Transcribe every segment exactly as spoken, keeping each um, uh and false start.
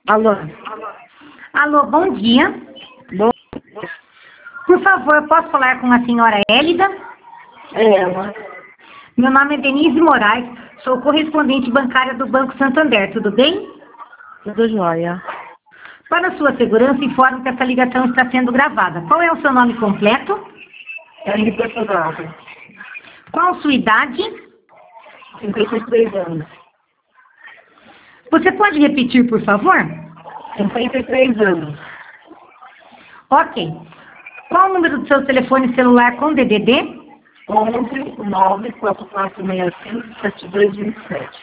Alô? Alô, bom dia. Bom, Por favor, posso falar com a senhora Hélida? é ela. Meu nome é Denise Moraes, sou correspondente bancária do Banco Santander, tudo bem? Tudo jóia. Para sua segurança, informo que essa ligação está sendo gravada. Qual é o seu nome completo? É impressionante. Qual a sua idade? cinquenta e três anos. Você pode repetir, por favor? cinquenta e três anos. Ok. Qual o número do seu telefone celular com D D D? onze nove quatro quatro seis cinco sete dois dois sete.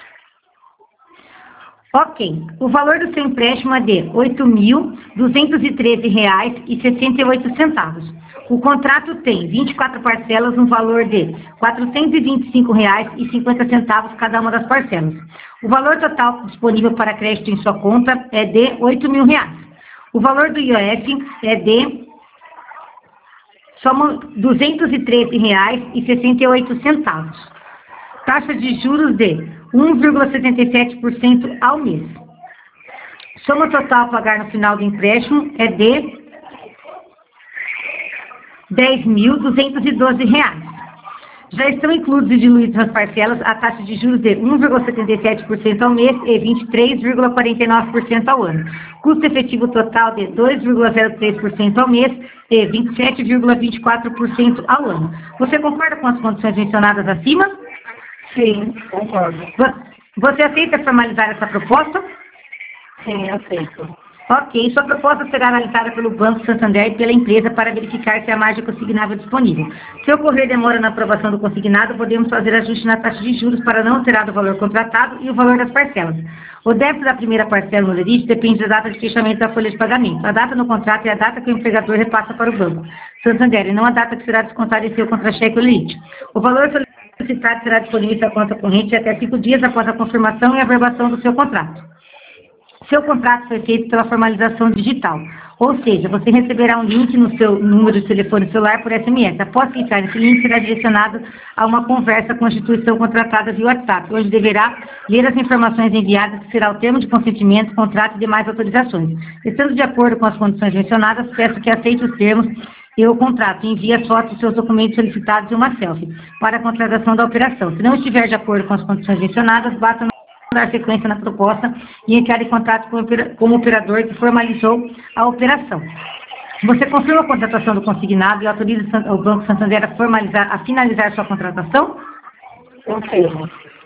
Ok. O valor do seu empréstimo é de oito mil duzentos e treze reais e sessenta e oito centavos. O contrato tem vinte e quatro parcelas, um valor de quatrocentos e vinte e cinco reais e cinquenta centavos cada uma das parcelas. O valor total disponível para crédito em sua conta é de oito mil reais. O valor do I O F é de soma duzentos e treze reais e sessenta e oito centavos. Taxa de juros de um vírgula setenta e sete por cento ao mês. Soma total a pagar no final do empréstimo é de dez mil duzentos e doze reais. Já estão incluídos e diluídos nas parcelas a taxa de juros de um vírgula setenta e sete por cento ao mês e vinte e três vírgula quarenta e nove por cento ao ano. Custo efetivo total de dois vírgula zero três por cento ao mês e vinte e sete vírgula vinte e quatro por cento ao ano. Você concorda com as condições mencionadas acima? Sim, concordo. Você aceita formalizar essa proposta? Sim, aceito. Ok, sua proposta será analisada pelo Banco Santander e pela empresa para verificar se há margem consignável disponível. Se ocorrer demora na aprovação do consignado, podemos fazer ajuste na taxa de juros para não alterar o valor contratado e o valor das parcelas. O débito da primeira parcela no limite depende da data de fechamento da folha de pagamento. A data no contrato é a data que o empregador repassa para o Banco Santander e não a data que será descontada em seu contra-cheque ou limite. O valor solicitado será disponível em sua conta corrente até cinco dias após a confirmação e averbação do seu contrato. Seu contrato foi feito pela formalização digital, ou seja, você receberá um link no seu número de telefone celular por S M S. Após clicar nesse link, será direcionado a uma conversa com a instituição contratada via WhatsApp, onde deverá ler as informações enviadas, que será o termo de consentimento, contrato e demais autorizações. Estando de acordo com as condições mencionadas, peço que aceite os termos e o contrato e envie as fotos dos seus documentos solicitados e uma selfie para a contratação da operação. Se não estiver de acordo com as condições mencionadas, basta dar sequência na proposta e entrar em contato com o operador que formalizou a operação. Você confirma a contratação do consignado e autoriza o Banco Santander a, formalizar, a finalizar sua contratação? Confirmo.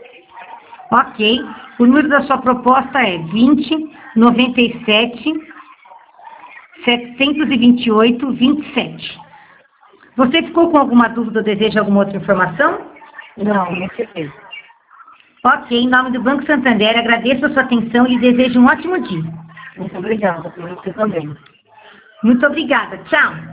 Ok. O número da sua proposta é vinte, noventa e sete, setecentos e vinte e oito, vinte e sete. Você ficou com alguma dúvida ou deseja alguma outra informação? Não, não sei. Ok, em nome do Banco Santander, agradeço a sua atenção e lhe desejo um ótimo dia. Muito obrigada por você também. Muito obrigada. Tchau.